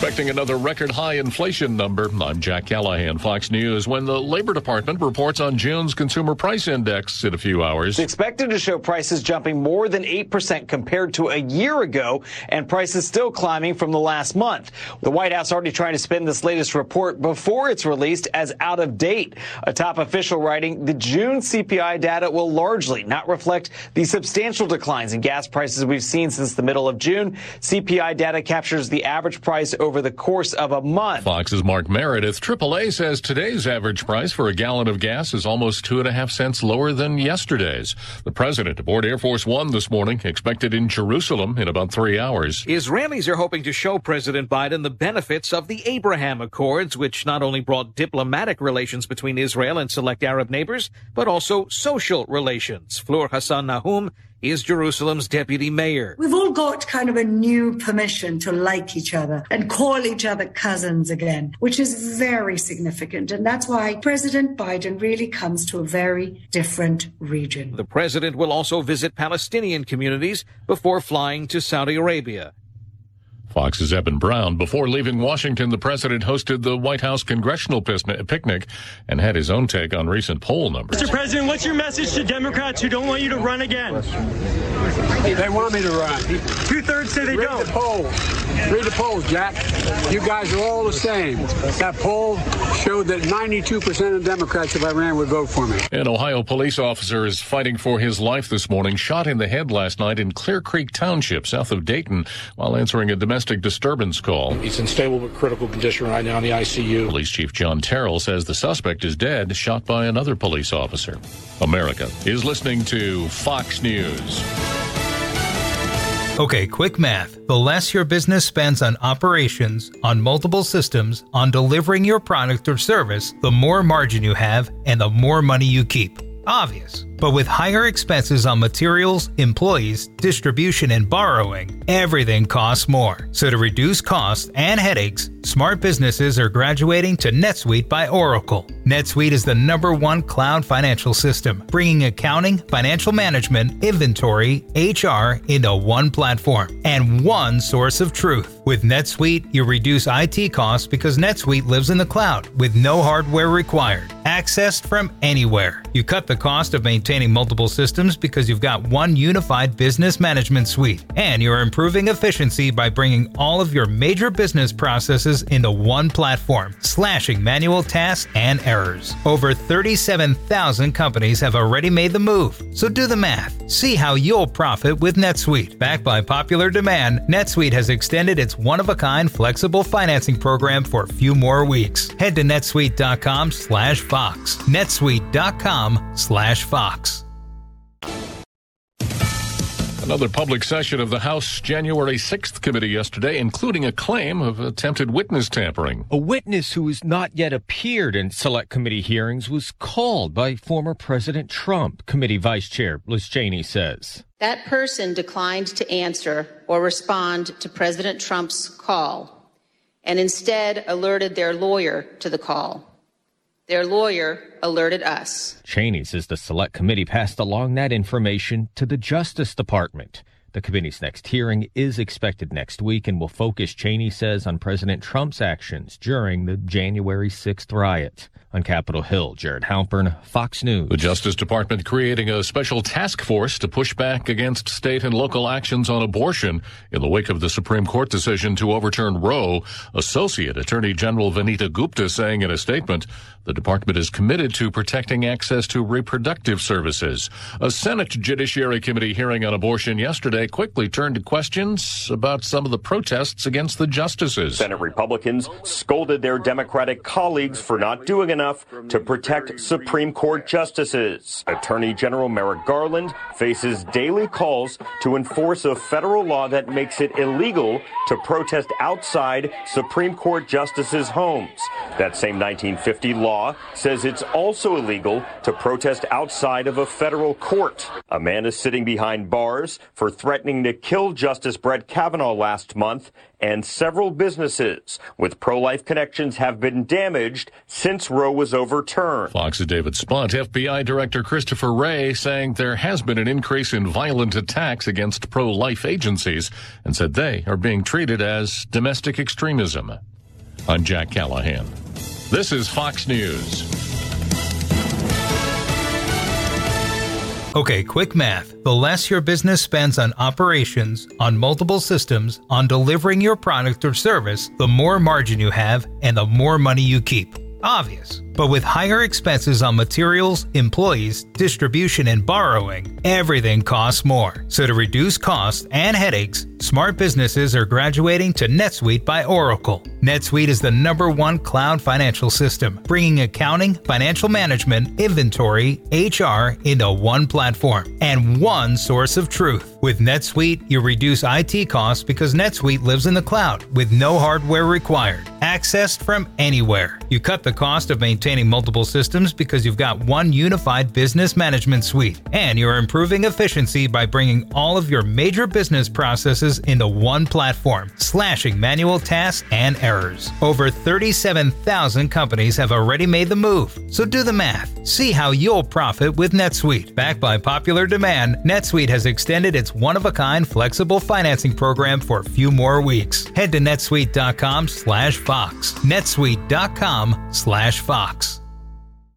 Expecting another record high inflation number. I'm Jack Callahan, Fox News. When the Labor Department reports on June's consumer price index in a few hours. It's expected to show prices jumping more than 8% compared to a year ago, and prices still climbing from the last month. The White House already trying to spin this latest report before it's released as out of date. A top official writing, the June CPI data will largely not reflect the substantial declines in gas prices we've seen since the middle of June. CPI data captures the average price over the course of a month. Fox's Mark Meredith. AAA says today's average price for a gallon of gas is almost 2.5 cents lower than yesterday's. The president aboard Air Force One this morning, expected in Jerusalem in about 3 hours. Israelis are hoping to show President Biden the benefits of the Abraham Accords, which not only brought diplomatic relations between Israel and select Arab neighbors, but also social relations. Fleur Hassan Nahum is Jerusalem's deputy mayor. We've all got kind of a new permission to like each other and call each other cousins again, which is very significant. And that's why President Biden really comes to a very different region. The president will also visit Palestinian communities before flying to Saudi Arabia. Fox's Eben Brown. Before leaving Washington, the president hosted the White House congressional picnic and had his own take on recent poll numbers. Mr. President, what's your message to Democrats who don't want you to run again? They want me to run. Two-thirds say they don't. Read the polls, Jack. You guys are all the same. That poll showed that 92% of Democrats, if I ran, would vote for me. An Ohio police officer is fighting for his life this morning, shot in the head last night in Clear Creek Township, south of Dayton, while answering a domestic disturbance call. He's in stable but critical condition right now in the ICU. Police Chief John Terrell says the suspect is dead, shot by another police officer. America is listening to Fox News. Okay, quick math. The less your business spends on operations, on multiple systems, on delivering your product or service, the more margin you have and the more money you keep. Obvious. But with higher expenses on materials, employees, distribution, and borrowing, everything costs more. So to reduce costs and headaches, smart businesses are graduating to NetSuite by Oracle. NetSuite is the #1 cloud financial system, bringing accounting, financial management, inventory, HR into one platform and one source of truth. With NetSuite, you reduce IT costs because NetSuite lives in the cloud with no hardware required, accessed from anywhere. You cut the cost of maintaining multiple systems because you've got one unified business management suite, and you're improving efficiency by bringing all of your major business processes into one platform, slashing manual tasks and errors. Over 37,000 companies have already made the move, so do the math. See how you'll profit with NetSuite. Backed by popular demand, NetSuite has extended its one-of-a-kind flexible financing program for a few more weeks. Head to netsuite.com/Fox. netsuite.com/Fox. Another public session of the House January 6th committee yesterday, including a claim of attempted witness tampering. A witness who has not yet appeared in select committee hearings was called by former President Trump, committee vice chair Liz Cheney says. That person declined to answer or respond to President Trump's call and instead alerted their lawyer to the call. Their lawyer alerted us. Cheney says the select committee passed along that information to the Justice Department. The committee's next hearing is expected next week and will focus, Cheney says, on President Trump's actions during the January 6th riot. On Capitol Hill, Jared Halpern, Fox News. The Justice Department creating a special task force to push back against state and local actions on abortion in the wake of the Supreme Court decision to overturn Roe. Associate Attorney General Vanita Gupta saying in a statement, the department is committed to protecting access to reproductive services. A Senate Judiciary Committee hearing on abortion yesterday quickly turned to questions about some of the protests against the justices. Senate Republicans scolded their Democratic colleagues for not doing enough to protect Supreme Court justices. Attorney General Merrick Garland faces daily calls to enforce a federal law that makes it illegal to protest outside Supreme Court justices' homes. That same 1950 law says it's also illegal to protest outside of a federal court. A man is sitting behind bars for threats threatening to kill Justice Brett Kavanaugh last month, and several businesses with pro-life connections have been damaged since Roe was overturned. Fox's David Spunt. FBI Director Christopher Wray saying there has been an increase in violent attacks against pro-life agencies and said they are being treated as domestic extremism. I'm Jack Callahan. This is Fox News. Okay, quick math. The less your business spends on operations, on multiple systems, on delivering your product or service, the more margin you have and the more money you keep. Obvious. But with higher expenses on materials, employees, distribution, and borrowing, everything costs more. So to reduce costs and headaches, smart businesses are graduating to NetSuite by Oracle. NetSuite is the #1 cloud financial system, bringing accounting, financial management, inventory, HR into one platform and one source of truth. With NetSuite, you reduce IT costs because NetSuite lives in the cloud with no hardware required, accessed from anywhere. You cut the cost of maintaining multiple systems because you've got one unified business management suite, and you're improving efficiency by bringing all of your major business processes into one platform, slashing manual tasks and errors. Over 37,000 companies have already made the move, so do the math. See how you'll profit with NetSuite. Backed by popular demand, NetSuite has extended its one-of-a-kind flexible financing program for a few more weeks. Head to netsuite.com/Fox. netsuite.com/Fox.